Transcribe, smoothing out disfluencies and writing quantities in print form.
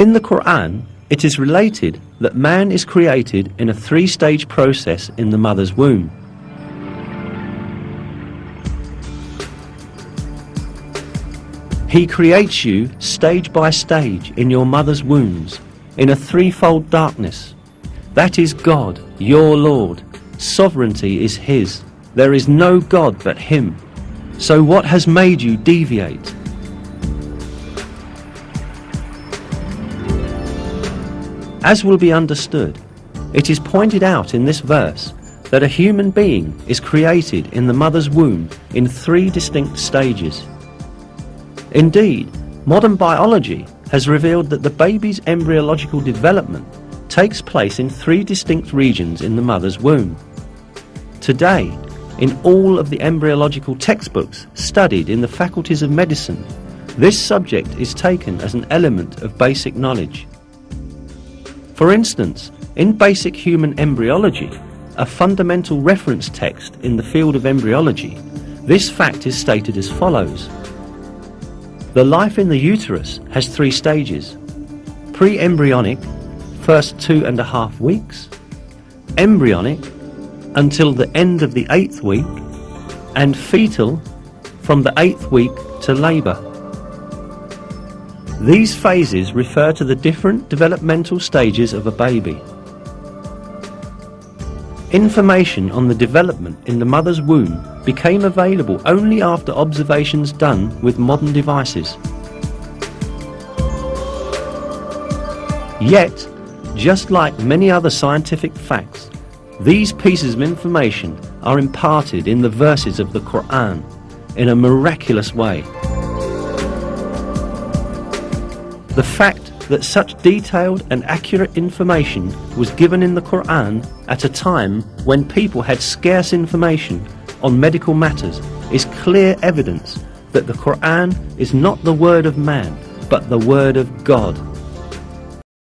In the Quran, it is related that man is created in a three-stage process in the mother's womb. He creates you stage by stage in your mother's wombs in a threefold darkness. That is God, your Lord. Sovereignty is His. There is no God but Him. So what has made you deviate? As will be understood, it is pointed out in this verse that a human being is created in the mother's womb in three distinct stages. Indeed, modern biology has revealed that the baby's embryological development takes place in three distinct regions in the mother's womb. Today, in all of the embryological textbooks studied in the faculties of medicine, this subject is taken as an element of basic knowledge. For instance, in Basic Human Embryology, a fundamental reference text in the field of embryology, this fact is stated as follows. The life in the uterus has three stages: pre-embryonic, first 2.5 weeks, embryonic, until the end of the 8th week, and fetal, from the 8th week to labour. These phases refer to the different developmental stages of a baby. Information on the development in the mother's womb became available only after observations done with modern devices. Yet, just like many other scientific facts, these pieces of information are imparted in the verses of the Quran in a miraculous way. The fact that such detailed and accurate information was given in the Quran at a time when people had scarce information on medical matters is clear evidence that the Quran is not the word of man, but the word of God.